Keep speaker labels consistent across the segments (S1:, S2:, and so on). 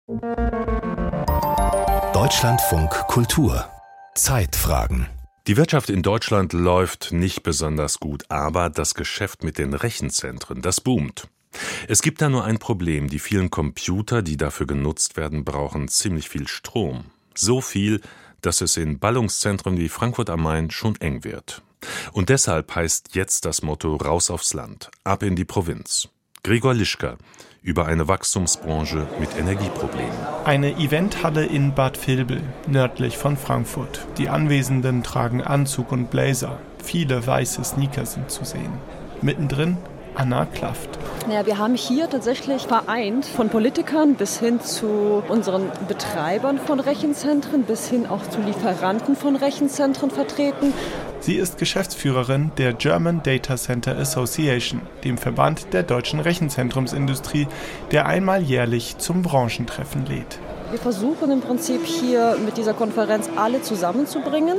S1: Deutschlandfunk Kultur. Zeitfragen.
S2: Die Wirtschaft in Deutschland läuft nicht besonders gut, aber das Geschäft mit den Rechenzentren, das boomt. Es gibt da nur ein Problem. Die vielen Computer, die dafür genutzt werden, brauchen ziemlich viel Strom. So viel, dass es in Ballungszentren wie Frankfurt am Main schon eng wird. Und deshalb heißt jetzt das Motto Raus aufs Land, ab in die Provinz. Gregor Lischka über eine Wachstumsbranche mit Energieproblemen.
S3: Eine Eventhalle in Bad Vilbel, nördlich von Frankfurt. Die Anwesenden tragen Anzug und Blazer. Viele weiße Sneaker sind zu sehen. Mittendrin Anna Klaft.
S4: Ja, wir haben hier tatsächlich vereint von Politikern bis hin zu unseren Betreibern von Rechenzentren, bis hin auch zu Lieferanten von Rechenzentren vertreten.
S3: Sie ist Geschäftsführerin der German Data Center Association, dem Verband der deutschen Rechenzentrumsindustrie, der einmal jährlich zum Branchentreffen lädt.
S4: Wir versuchen im Prinzip hier mit dieser Konferenz alle zusammenzubringen,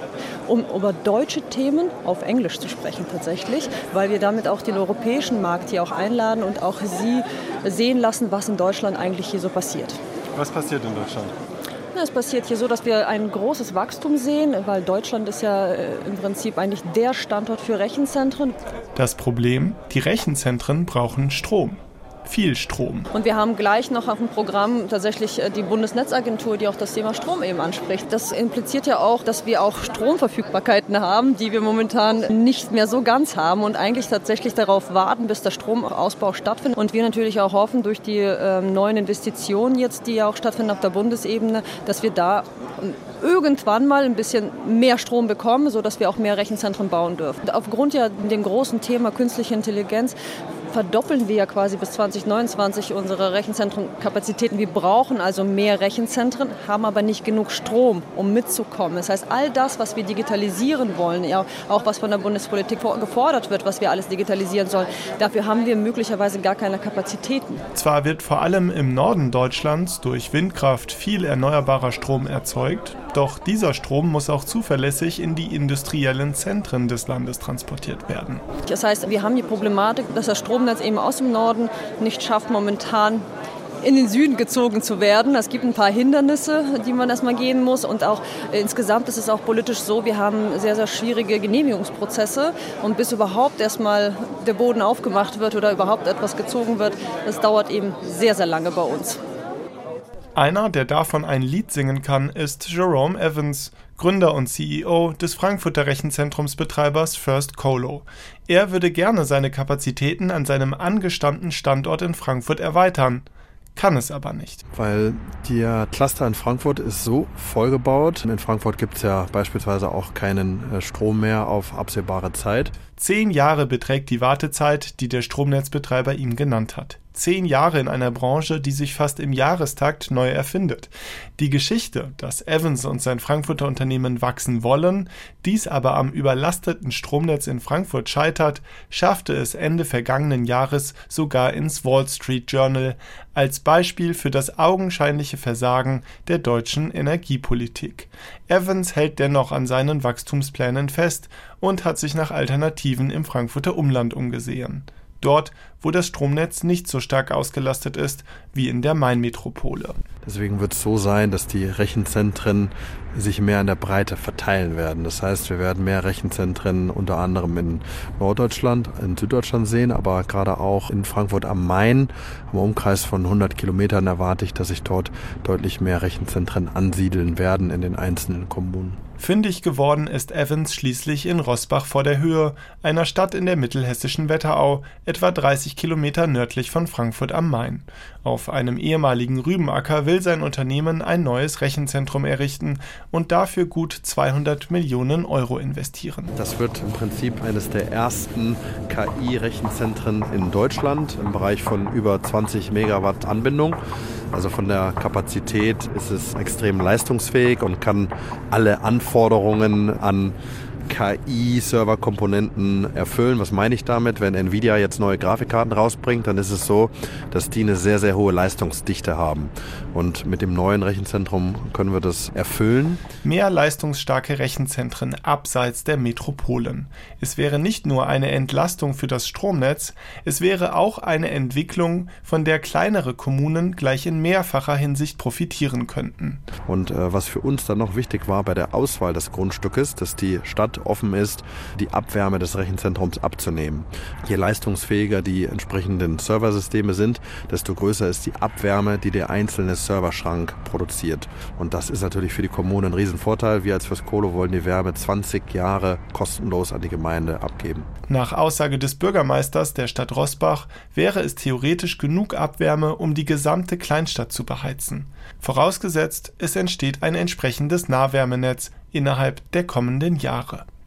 S4: um über deutsche Themen auf Englisch zu sprechen tatsächlich, weil wir damit auch den europäischen Markt hier auch einladen und auch sie sehen lassen, was in Deutschland eigentlich hier so passiert.
S5: Was passiert in Deutschland?
S4: Es passiert hier so, dass wir ein großes Wachstum sehen, weil Deutschland ist ja im Prinzip eigentlich der Standort für Rechenzentren.
S3: Das Problem, die Rechenzentren brauchen Strom. Viel Strom.
S4: Und wir haben gleich noch auf dem Programm tatsächlich die Bundesnetzagentur, die auch das Thema Strom eben anspricht. Das impliziert ja auch, dass wir auch Stromverfügbarkeiten haben, die wir momentan nicht mehr so ganz haben und eigentlich tatsächlich darauf warten, bis der Stromausbau stattfindet. Und wir natürlich auch hoffen, durch die neuen Investitionen jetzt, die ja auch stattfinden auf der Bundesebene, dass wir da irgendwann mal ein bisschen mehr Strom bekommen, sodass wir auch mehr Rechenzentren bauen dürfen. Und aufgrund ja dem großen Thema künstliche Intelligenz verdoppeln wir ja quasi bis 2029 unsere Rechenzentrenkapazitäten. Wir brauchen also mehr Rechenzentren, haben aber nicht genug Strom, um mitzukommen. Das heißt, all das, was wir digitalisieren wollen, ja, auch was von der Bundespolitik gefordert wird, was wir alles digitalisieren sollen, dafür haben wir möglicherweise gar keine Kapazitäten.
S3: Zwar wird vor allem im Norden Deutschlands durch Windkraft viel erneuerbarer Strom erzeugt, doch dieser Strom muss auch zuverlässig in die industriellen Zentren des Landes transportiert werden.
S4: Das heißt, wir haben die Problematik, dass das Stromnetz eben aus dem Norden nicht schafft, momentan in den Süden gezogen zu werden. Es gibt ein paar Hindernisse, die man erstmal gehen muss. Und auch insgesamt ist es auch politisch so, wir haben sehr, sehr schwierige Genehmigungsprozesse. Und bis überhaupt erstmal der Boden aufgemacht wird oder überhaupt etwas gezogen wird, das dauert eben sehr, sehr lange bei uns.
S3: Einer, der davon ein Lied singen kann, ist Jerome Evans, Gründer und CEO des Frankfurter Rechenzentrumsbetreibers First Colo. Er würde gerne seine Kapazitäten an seinem angestammten Standort in Frankfurt erweitern, kann es aber nicht.
S5: Weil der Cluster in Frankfurt ist so vollgebaut. In Frankfurt gibt es ja beispielsweise auch keinen Strom mehr auf absehbare Zeit.
S3: 10 Jahre beträgt die Wartezeit, die der Stromnetzbetreiber ihm genannt hat. 10 Jahre in einer Branche, die sich fast im Jahrestakt neu erfindet. Die Geschichte, dass Evans und sein Frankfurter Unternehmen wachsen wollen, dies aber am überlasteten Stromnetz in Frankfurt scheitert, schaffte es Ende vergangenen Jahres sogar ins Wall Street Journal als Beispiel für das augenscheinliche Versagen der deutschen Energiepolitik. Evans hält dennoch an seinen Wachstumsplänen fest und hat sich nach Alternativen im Frankfurter Umland umgesehen. Dort, wo das Stromnetz nicht so stark ausgelastet ist wie in der Mainmetropole.
S5: Deswegen wird es so sein, dass die Rechenzentren sich mehr in der Breite verteilen werden. Das heißt, wir werden mehr Rechenzentren unter anderem in Norddeutschland, in Süddeutschland sehen, aber gerade auch in Frankfurt am Main, im Umkreis von 100 Kilometern, erwarte ich, dass sich dort deutlich mehr Rechenzentren ansiedeln werden in den einzelnen Kommunen.
S3: Fündig geworden ist Evans schließlich in Roßbach vor der Höhe, einer Stadt in der mittelhessischen Wetterau, etwa 30 Kilometer nördlich von Frankfurt am Main. Auf einem ehemaligen Rübenacker will sein Unternehmen ein neues Rechenzentrum errichten und dafür gut 200 Millionen Euro investieren.
S5: Das wird im Prinzip eines der ersten KI-Rechenzentren in Deutschland im Bereich von über 20 Megawatt Anbindung. Also von der Kapazität ist es extrem leistungsfähig und kann alle Anforderungen an KI-Server-Komponenten erfüllen. Was meine ich damit? Wenn Nvidia jetzt neue Grafikkarten rausbringt, dann ist es so, dass die eine sehr, sehr hohe Leistungsdichte haben. Und mit dem neuen Rechenzentrum können wir das erfüllen.
S3: Mehr leistungsstarke Rechenzentren abseits der Metropolen. Es wäre nicht nur eine Entlastung für das Stromnetz, es wäre auch eine Entwicklung, von der kleinere Kommunen gleich in mehrfacher Hinsicht profitieren könnten.
S5: Und was für uns dann noch wichtig war bei der Auswahl des Grundstückes, dass die Stadt offen ist, die Abwärme des Rechenzentrums abzunehmen. Je leistungsfähiger die entsprechenden Serversysteme sind, desto größer ist die Abwärme, die der einzelne Serverschrank produziert. Und das ist natürlich für die Kommune ein Riesenvorteil. Wir als First-Colo wollen die Wärme 20 Jahre kostenlos an die Gemeinde abgeben.
S3: Nach Aussage des Bürgermeisters der Stadt Roßbach wäre es theoretisch genug Abwärme, um die gesamte Kleinstadt zu beheizen. Vorausgesetzt, es entsteht ein entsprechendes Nahwärmenetz innerhalb der kommenden Jahre.